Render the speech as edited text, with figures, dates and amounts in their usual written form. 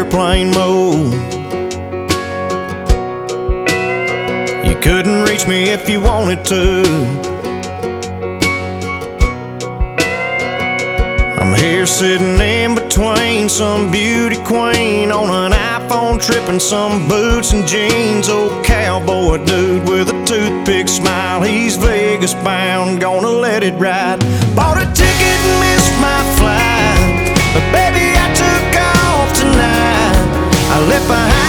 airplane mode. You couldn't reach me if you wanted to. I'm here sitting in between some beauty queen on an iPhone trip and some boots and jeans. Old cowboy dude with a toothpick smile, he's Vegas bound, gonna let it ride. Bought a ticket and missed my flight, but baby I took off tonight. I left behind